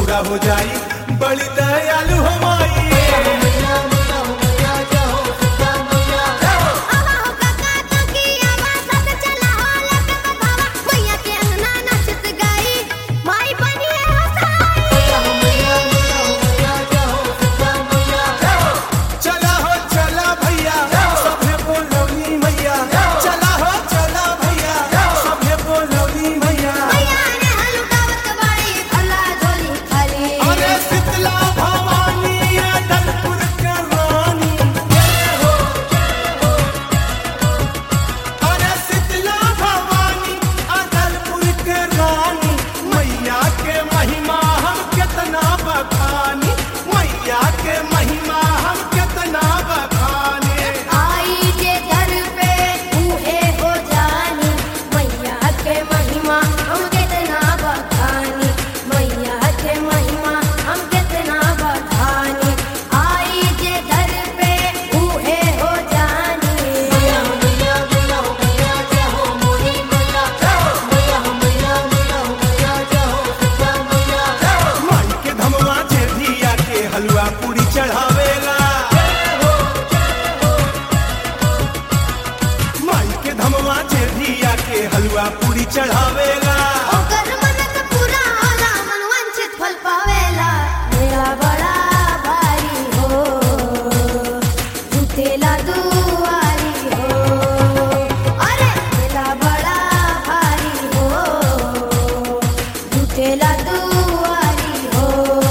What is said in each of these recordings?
पूरा हो जाई, बड़ी दयालु हो माई। हलवा पूरी चढ़ावेला माई के धमवा जेधिया के हलवा पूरी चढ़ावेला। ओकर मनत पूरा होला, मन वांछित फल पावेला। मेरा बड़ा भाई हो, झूठेला दुआरी हो। अरे मेरा बड़ा भाई हो, झूठेला दुआरी हो।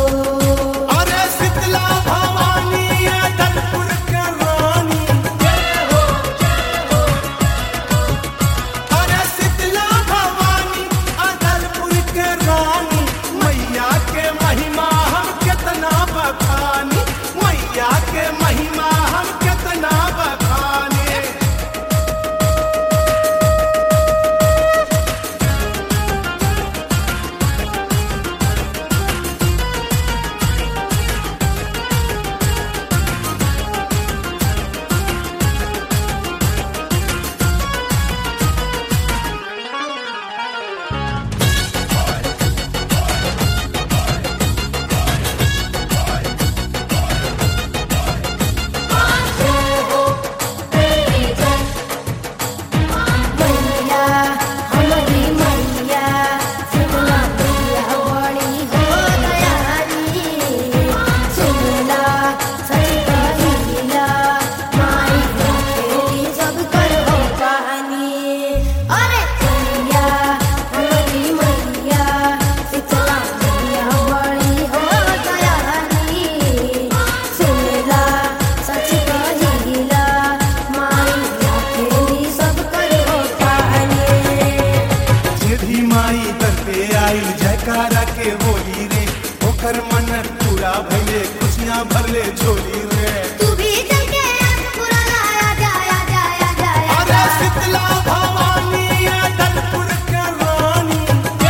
जयकारा के बोली रे, ओकर मन्नत पूरा भइले, खुशियां भरले झोली रे। तू भी चल के पूरा लाया जाया जाया जाया। अरे शीतला भवानी अदलपुर के रानी,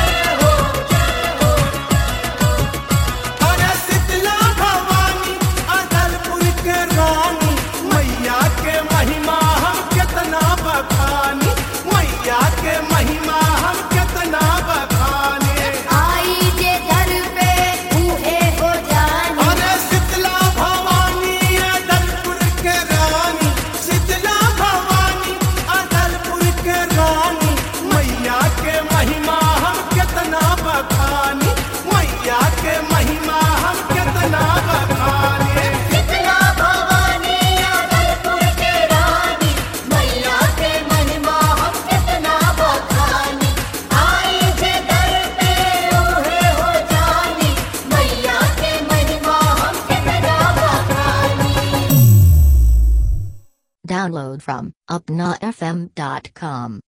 अरे शीतला भवानी अदलपुर के रानी, मैया के महिमा हम कितना बखानी, मैया के महिमा हम कितना बखानी। Download from upnafm.com.